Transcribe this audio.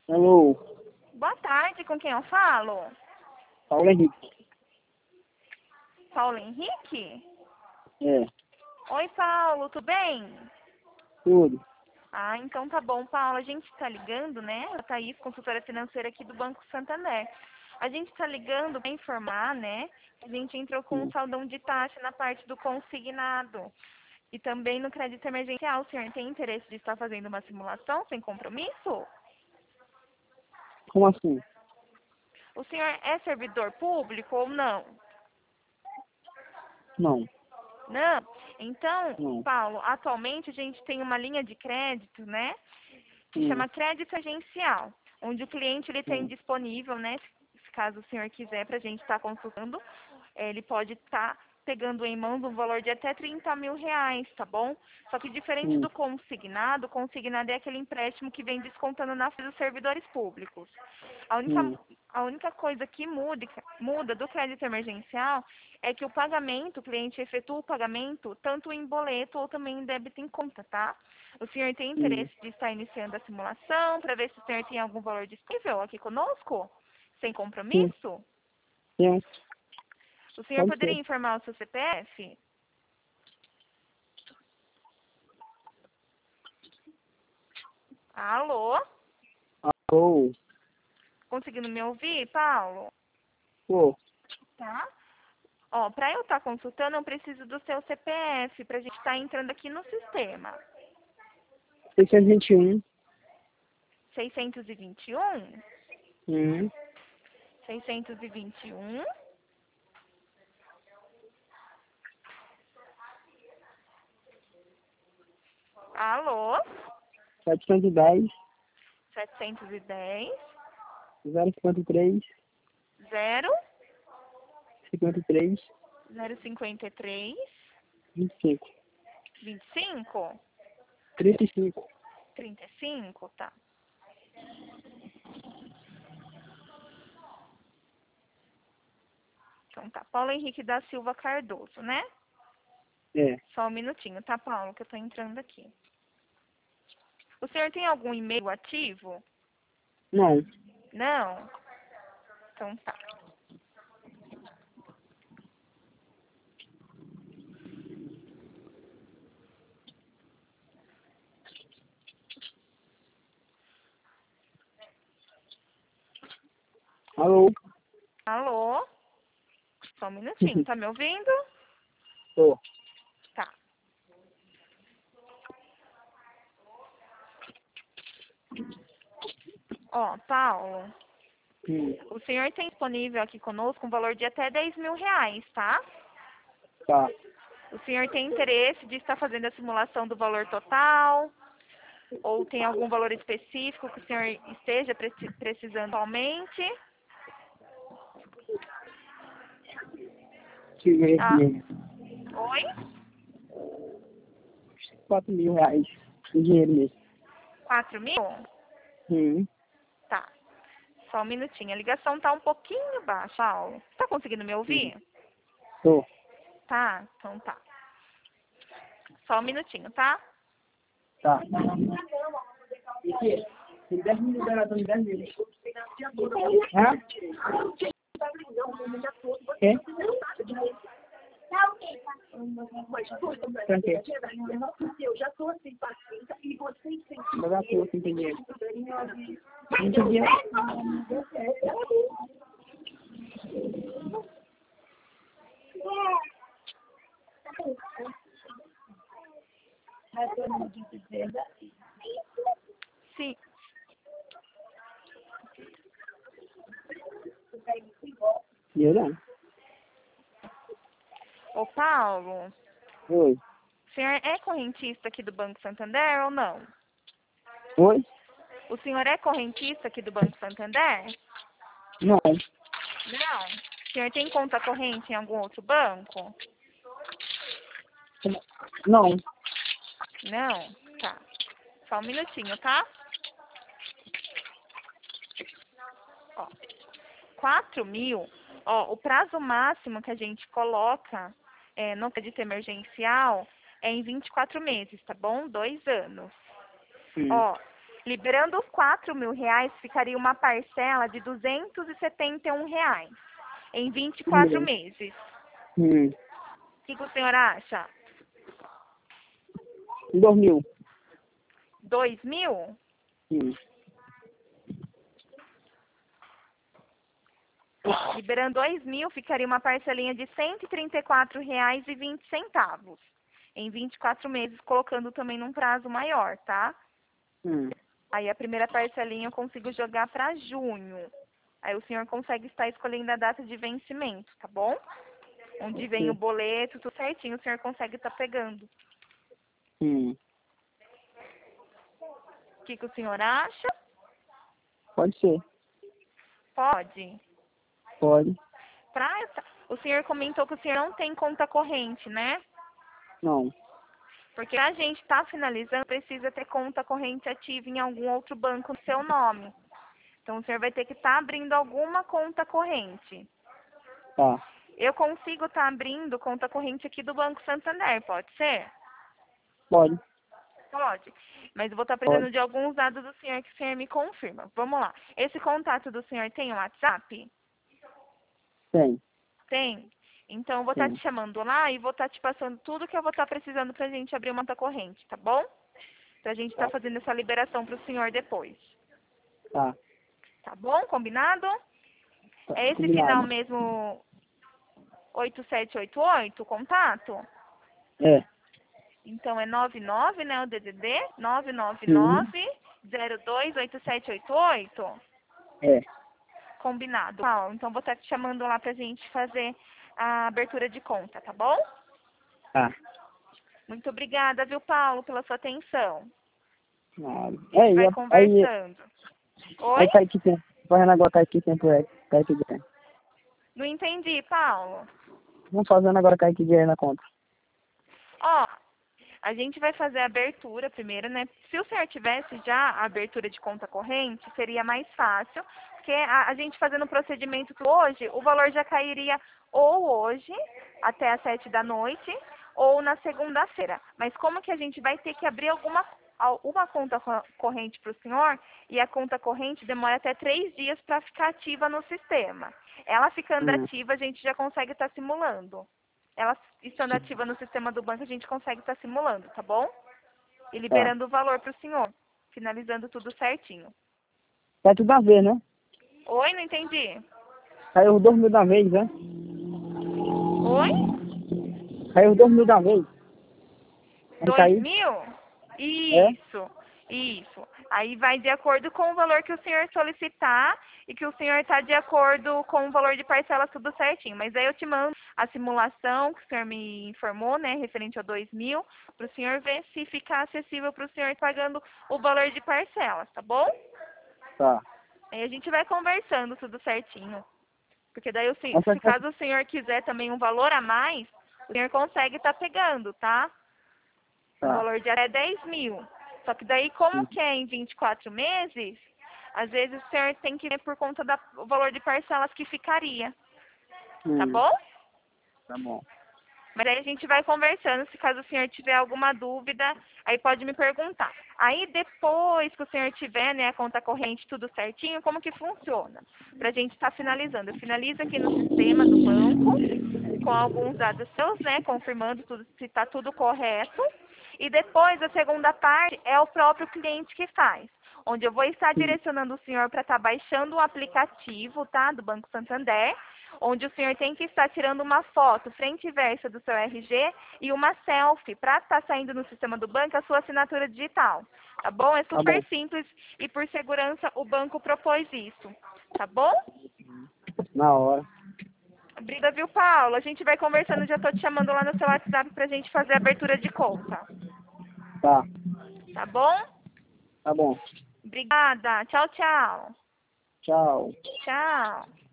Alô, Boa tarde, com quem eu falo? Paulo Henrique. Paulo Henrique? É, Oi, Paulo, tudo bem? tudo. Ah, então tá bom, Paulo. A gente tá ligando, né? A Thaís, consultora financeira aqui do Banco Santander. A gente tá ligando para informar, né? Que a gente entrou com um Sim. saldão de taxa na parte do consignado. E também no crédito emergencial. O senhor tem interesse de estar fazendo uma simulação sem compromisso? Como assim? O senhor é servidor público ou não? Não, Não. Então, não. Paulo, atualmente a gente tem uma linha de crédito, né? Que Sim, chama crédito agencial, onde o cliente ele tem sim, disponível, né? Se caso o senhor quiser para a gente estar consultando, ele pode estar pegando em mãos um valor de até 30 mil reais, tá bom? Só que diferente sim, do consignado, o consignado é aquele empréstimo que vem descontando na folha dos servidores públicos. A única, sim, a única coisa que muda do crédito emergencial é que o pagamento, o cliente efetua o pagamento tanto em boleto ou também em débito em conta, tá? O senhor tem sim, interesse de estar iniciando a simulação para ver se o senhor tem algum valor disponível aqui conosco? Sem sim, compromisso? sim, O senhor pode poderia ser. informar o seu CPF? Alô? Alô, Conseguindo me ouvir, Paulo? pô, Tá? Ó, para eu estar consultando, eu preciso do seu CPF para a gente estar entrando aqui no sistema. 621, 621? hum, 621? Alô? 710, 710? 053, 0? 53, 053? 25, 25? 35. 35? Tá. Então tá. Paulo Henrique da Silva Cardoso, né? É, Só um minutinho, tá, Paulo, que eu tô entrando aqui. O senhor tem algum e-mail ativo? não. Não? Então tá. Alô, Alô? Só um minutinho, tá me ouvindo? pô, Tá. Ó, Paulo, hum, o senhor tem disponível aqui conosco um valor de até 10 mil reais, tá? tá. O senhor tem interesse de estar fazendo a simulação do valor total? Ou tem algum valor específico que o senhor esteja precisando atualmente? Tive esse Ah, dinheiro. oi? 4.000 reais. Em dinheiro mesmo. 4 mil? Hum, Tá. Só um minutinho. A ligação tá um pouquinho baixa, Paulo. Tá conseguindo me hum, ouvir? tô. Tá? Então tá. Só um minutinho, tá? Tá. Aqui, tem 10 mil liberados, 10 mil. Hã? É? Pra quê? Mas a tua, sem dinheiro. Não tem dinheiro. Sim. Dinheiro não. Ô, Paulo, Oi. o senhor é correntista aqui do Banco Santander ou não? Oi? O senhor é correntista aqui do Banco Santander? Não. Não. O senhor tem conta corrente em algum outro banco? Não. Não? Tá. Só um minutinho, tá? Ó, 4 mil. Ó, o prazo máximo que a gente coloca no crédito emergencial é em 24 meses, tá bom? 2 anos. Hum. Ó, Liberando os R$ 4.000, ficaria uma parcela de R$ 271 em 24 Hum. meses. Hum. O que o senhor acha? 2.000. 2.000? Hum. Liberando 2.000, ficaria uma parcelinha de R$ 134,20 em 24 meses, colocando também num prazo maior, tá? Hum. Aí a primeira parcelinha eu consigo jogar para junho. Aí o senhor consegue estar escolhendo a data de vencimento, tá bom? Onde vem o boleto, tudo certinho, o senhor consegue estar pegando. Hum. O que o senhor acha? Pode ser. Pode. Pode. O senhor comentou que o senhor não tem conta corrente, né? Não. Porque a gente está finalizando, precisa ter conta corrente ativa em algum outro banco no seu nome. Então, o senhor vai ter que estar abrindo alguma conta corrente. Tá. Eu consigo estar abrindo conta corrente aqui do Banco Santander, pode ser? Pode. Pode. Mas eu vou estar Pode. precisando de alguns dados do senhor que o senhor me confirma. Vamos lá. Esse contato do senhor tem um WhatsApp? Tem. Tem? Então, eu vou estar Tem. te chamando lá e vou estar te passando tudo que eu vou estar precisando pra gente abrir uma conta corrente, tá bom? Pra gente estar Tá. fazendo essa liberação pro senhor depois. Tá. Tá bom? Combinado? Tá. É esse final Combinado. mesmo 8788, o contato? É. Então é 99, né, o DDD? Sim. 999-028788? É. Combinado. Paulo, então vou estar te chamando lá pra gente fazer a abertura de conta, tá bom? Tá. Muito obrigada, viu, Paulo, pela sua atenção. Nada. A gente vai Aí, conversando. Oi? tá aí que tempo. Fazendo agora, tá aí que tempo é. Tá aí que dia. Não entendi, Paulo. Vamos fazendo agora, cai que dia aí na conta. Ó, a gente vai fazer a abertura primeiro, né? Se o senhor tivesse já a abertura de conta corrente, seria mais fácil, porque a gente fazendo o procedimento hoje, o valor já cairia ou hoje, até às 7 da noite, ou na segunda-feira. Mas como que a gente vai ter que abrir uma conta corrente para o senhor, e a conta corrente demora até 3 dias para ficar ativa no sistema. Ela ficando Hum. ativa, a gente já consegue estar simulando. Ela estando ativa no sistema do banco, a gente consegue estar simulando, tá bom? E Tá. liberando o valor para o senhor, finalizando tudo certinho. Tá tudo a ver, né? Oi, não entendi. Caiu os 2.000 da vez, né? Oi? Caiu os 2.000 da vez. Aí Dois caiu. mil? É? Isso, isso. Aí vai de acordo com o valor que o senhor solicitar e que o senhor está de acordo com o valor de parcela, tudo certinho. Mas aí eu te mando a simulação que o senhor me informou, né, referente a 2.000, para o senhor ver se ficar acessível para o senhor pagando o valor de parcelas, tá bom? Tá. Aí a gente vai conversando tudo certinho. Porque daí, Essa se caso o senhor quiser também um valor a mais, o senhor consegue estar pegando, tá? Um tá. valor de até 10.000. Só que daí, como que é em 24 meses, às vezes o senhor tem que ver por conta do valor de parcelas que ficaria. Tá Hum. bom? Tá bom. Mas aí a gente vai conversando, se caso o senhor tiver alguma dúvida, aí pode me perguntar. Aí depois que o senhor tiver, né, a conta corrente tudo certinho, como que funciona? Pra gente estar finalizando. Eu finalizo aqui no sistema do banco, com alguns dados seus, né, confirmando tudo, se está tudo correto. E depois, a segunda parte é o próprio cliente que faz, onde eu vou estar Hum. direcionando o senhor para estar baixando o aplicativo, tá, do Banco Santander, onde o senhor tem que estar tirando uma foto frente e versa do seu RG e uma selfie para estar saindo no sistema do banco a sua assinatura digital. Tá bom? É Tá bom. super simples e por segurança o banco propôs isso. Tá bom? Na hora. Obrigada, viu, Paulo? A gente vai conversando, já tô te chamando lá no seu WhatsApp pra gente fazer a abertura de conta. Tá. Tá bom? Tá bom. Obrigada. Tchau, tchau. Tchau. Tchau.